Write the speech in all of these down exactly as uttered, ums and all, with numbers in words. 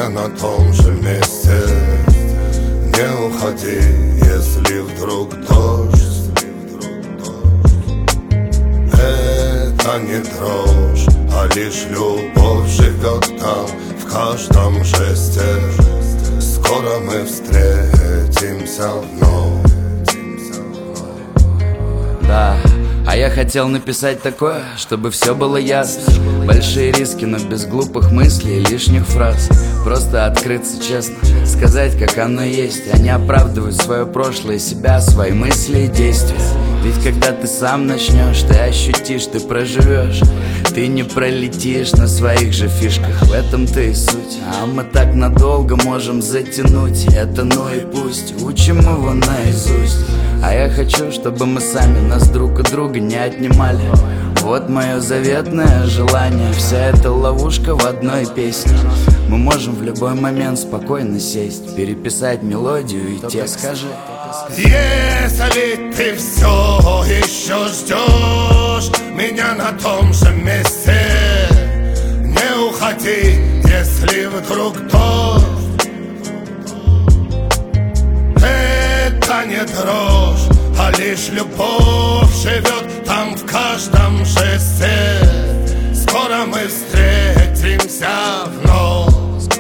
меня на том же месте. Не уходи, если вдруг дождь. Это не дрожь, а лишь любовь живет там, в каждом жесте. Скоро мы встретимся вновь. Да, а я хотел написать такое, чтобы все было ясно. Большие риски, но без глупых мыслей и лишних фраз. Просто открыться честно, сказать, как оно есть, а не оправдывать свое прошлое, себя, свои мысли и действия. Ведь когда ты сам начнешь, ты ощутишь, ты проживешь. Ты не пролетишь на своих же фишках, в этом-то и суть. А мы так надолго можем затянуть это, ну и пусть учим его наизусть. А я хочу, чтобы мы сами нас друг от друга не отнимали. Вот мое заветное желание. Вся эта ловушка в одной песне. Мы можем в любой момент спокойно сесть, переписать мелодию и текст. Скажи, если ты все еще ждешь меня на том же месте, не уходи, если вдруг дождь. Это не дрожь, а лишь любовь живет там, в каждом жесте. Скоро мы встретимся вновь.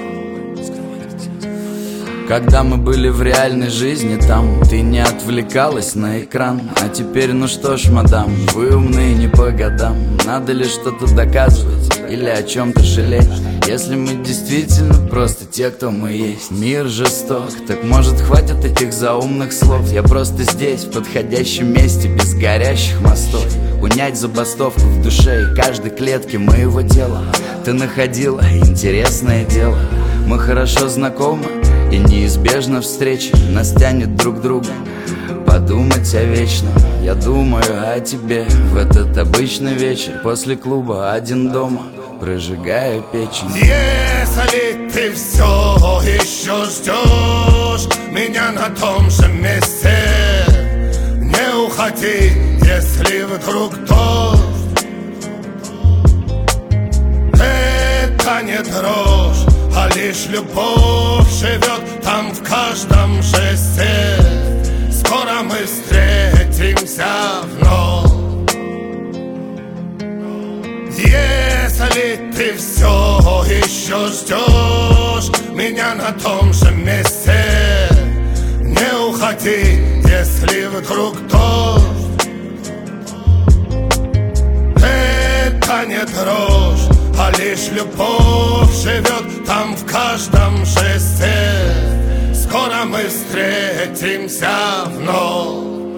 когда мы были в реальной жизни там, ты не отвлекалась на экран. А теперь, ну что ж, мадам, вы умные не по годам. Надо ли что-то доказывать или о чем-то жалеть? Если мы действительно просто те, кто мы есть. Мир жесток, так может хватит этих заумных слов. Я просто здесь, в подходящем месте, без горящих мостов. Унять забастовку в душе и каждой клетке моего тела. Ты находила интересное дело. Мы хорошо знакомы, и неизбежно встреча нас тянет друг к другу. Подумать о вечном, я думаю о тебе в этот обычный вечер после клуба один дома, прожигая печень. Если ты все еще ждешь меня на том же месте, не уходи, если вдруг дождь. Это не дрожь, а лишь любовь живет там, в каждом жесте. Скоро мы встретимся вновь. Если ты все еще ждешь меня на том же месте, не уходи, если вдруг дождь. Это не дрожь, а лишь любовь живет там, в каждом жесте. Скоро мы встретимся вновь.